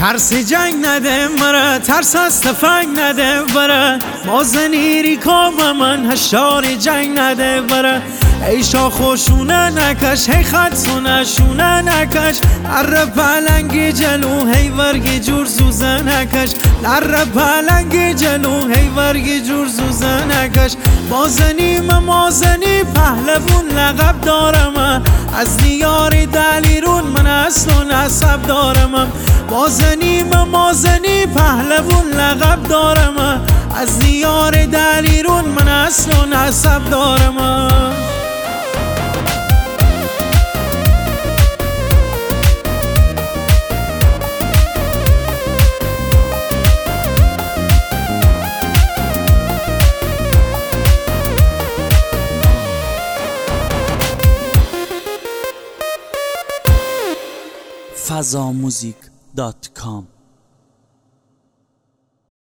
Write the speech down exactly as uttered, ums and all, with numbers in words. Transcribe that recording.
ترس جنگ نده مرا، ترس از تفنگ نده برا، مازنیری کام من هشار جنگ نده برا. ای شاخو شونه نکش، هی خط سونه شونه نکش، لر پلنگی جلو هی ورگی جور زوزه نکش، لر پلنگی جلو هی ورگی جور زوزه نکش. مازنیم مازنی پهلوون لقب دارم، از دیاری دلیرون من اصل و نسب دارم. مازنیم مازنی پهلوون لقب دارم، از دیار دلیرون من اصل و نسب دارم. فضا موزیک دات کام